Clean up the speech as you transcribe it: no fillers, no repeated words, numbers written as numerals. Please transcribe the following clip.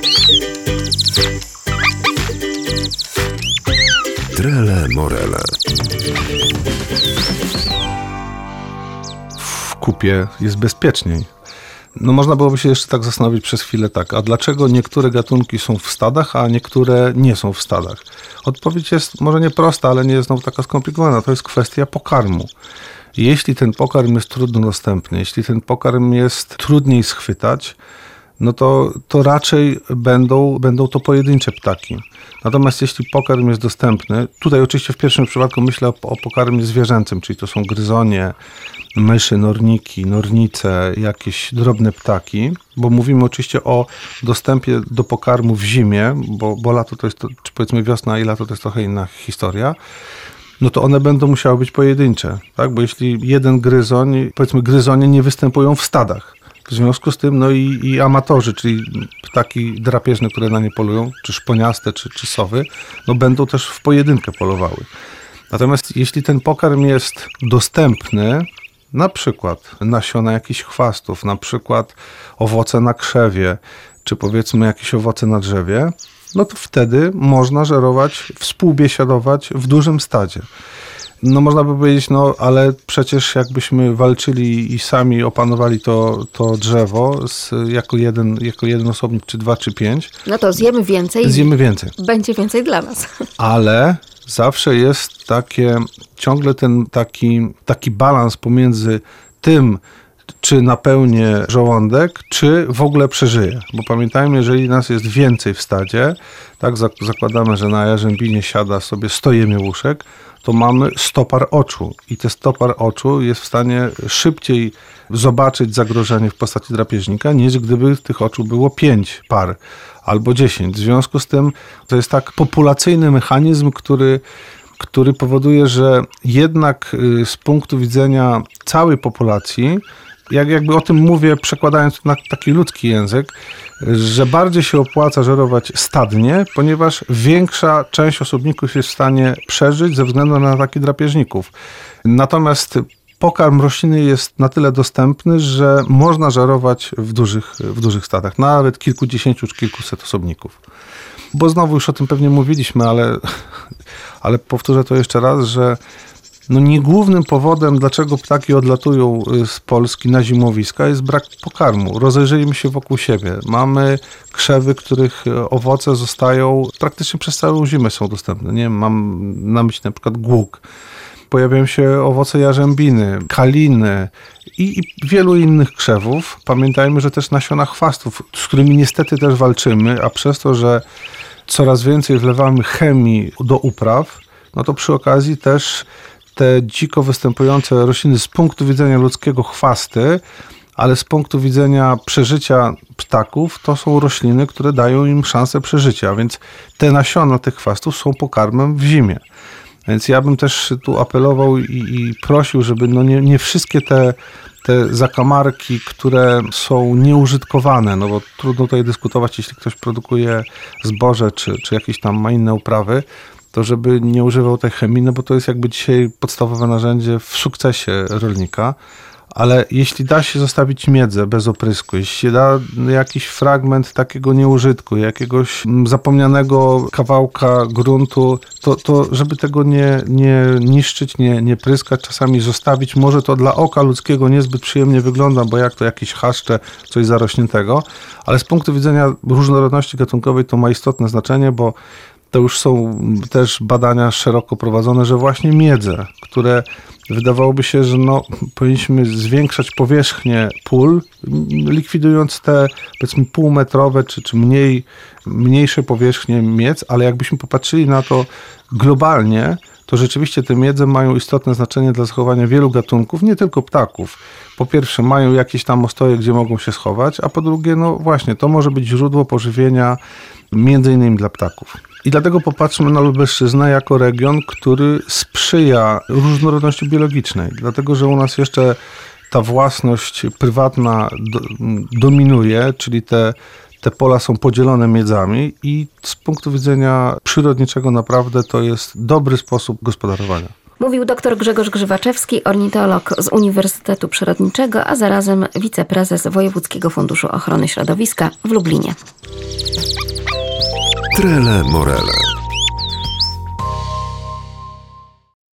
Trele Morele. W kupie jest bezpieczniej. No można byłoby się jeszcze tak zastanowić przez chwilę tak, a dlaczego niektóre gatunki są w stadach, a niektóre nie są w stadach? Odpowiedź jest może nie prosta, ale nie jest znowu taka skomplikowana. To jest kwestia pokarmu. Jeśli ten pokarm jest trudno dostępny, jeśli ten pokarm jest trudniej schwytać, no to raczej będą to pojedyncze ptaki. Natomiast jeśli pokarm jest dostępny, tutaj oczywiście w pierwszym przypadku myślę o pokarmie zwierzęcym, czyli to są gryzonie, myszy, norniki, nornice, jakieś drobne ptaki, bo mówimy oczywiście o dostępie do pokarmu w zimie, bo lato to jest, czy powiedzmy wiosna i lato to jest trochę inna historia, no to one będą musiały być pojedyncze, tak? Bo jeśli jeden gryzoń, powiedzmy gryzonie nie występują w stadach, w związku z tym no i amatorzy, czyli ptaki drapieżne, które na nie polują, czy szponiaste, czy sowy, no będą też w pojedynkę polowały. Natomiast jeśli ten pokarm jest dostępny, na przykład nasiona jakichś chwastów, na przykład owoce na krzewie, czy powiedzmy jakieś owoce na drzewie, no to wtedy można żerować, współbiesiadować w dużym stadzie. No można by powiedzieć, no ale przecież jakbyśmy walczyli i sami opanowali to drzewo jako jeden osobnik, czy 2, czy 5. No to zjemy więcej. Będzie więcej dla nas. Ale zawsze jest ciągle ten taki balans pomiędzy tym, czy napełnię żołądek, czy w ogóle przeżyję. Bo pamiętajmy, jeżeli nas jest więcej w stadzie, tak zakładamy, że na jarzębinie siada sobie 100 jemiołuszek, to mamy 100 par oczu. I te 100 par oczu jest w stanie szybciej zobaczyć zagrożenie w postaci drapieżnika, niż gdyby tych oczu było 5 par albo 10. W związku z tym to jest tak populacyjny mechanizm, który powoduje, że jednak z punktu widzenia całej populacji, jakby o tym mówię, przekładając na taki ludzki język, że bardziej się opłaca żerować stadnie, ponieważ większa część osobników jest w stanie przeżyć ze względu na ataki drapieżników. Natomiast pokarm rośliny jest na tyle dostępny, że można żerować w dużych stadach, nawet kilkudziesięciu czy kilkuset osobników. Bo znowu już o tym pewnie mówiliśmy, ale powtórzę to jeszcze raz, że no nie głównym powodem, dlaczego ptaki odlatują z Polski na zimowiska, jest brak pokarmu. Rozejrzyjmy się wokół siebie. Mamy krzewy, których owoce zostają praktycznie przez całą zimę są dostępne. Nie wiem, mam na myśli na przykład głuk. Pojawiają się owoce jarzębiny, kaliny i wielu innych krzewów. Pamiętajmy, że też nasiona chwastów, z którymi niestety też walczymy, a przez to, że coraz więcej wlewamy chemii do upraw, no to przy okazji też te dziko występujące rośliny z punktu widzenia ludzkiego chwasty, ale z punktu widzenia przeżycia ptaków, to są rośliny, które dają im szansę przeżycia, więc te nasiona tych chwastów są pokarmem w zimie. Więc ja bym też tu apelował i prosił, żeby nie wszystkie te zakamarki, które są nieużytkowane, no bo trudno tutaj dyskutować, jeśli ktoś produkuje zboże, czy jakieś tam ma inne uprawy, to żeby nie używał tej chemii, no bo to jest jakby dzisiaj podstawowe narzędzie w sukcesie rolnika. Ale jeśli da się zostawić miedzę bez oprysku, jeśli się da jakiś fragment takiego nieużytku, jakiegoś zapomnianego kawałka gruntu, to żeby tego nie niszczyć, nie pryskać, czasami zostawić. Może to dla oka ludzkiego niezbyt przyjemnie wygląda, bo jak to jakieś chaszcze, coś zarośniętego, ale z punktu widzenia różnorodności gatunkowej to ma istotne znaczenie, bo to już są też badania szeroko prowadzone, że właśnie miedze, które wydawałoby się, że powinniśmy zwiększać powierzchnię pól, likwidując te powiedzmy półmetrowe czy mniejsze powierzchnie miedz, ale jakbyśmy popatrzyli na to globalnie, to rzeczywiście te miedze mają istotne znaczenie dla zachowania wielu gatunków, nie tylko ptaków. Po pierwsze mają jakieś tam ostoje, gdzie mogą się schować, a po drugie, właśnie, to może być źródło pożywienia między innymi dla ptaków. I dlatego popatrzmy na Lubelszczyznę jako region, który sprzyja różnorodności biologicznej, dlatego że u nas jeszcze ta własność prywatna dominuje, czyli te pola są podzielone miedzami i z punktu widzenia przyrodniczego naprawdę to jest dobry sposób gospodarowania. Mówił dr Grzegorz Grzywaczewski, ornitolog z Uniwersytetu Przyrodniczego, a zarazem wiceprezes Wojewódzkiego Funduszu Ochrony Środowiska w Lublinie. Trele Morele.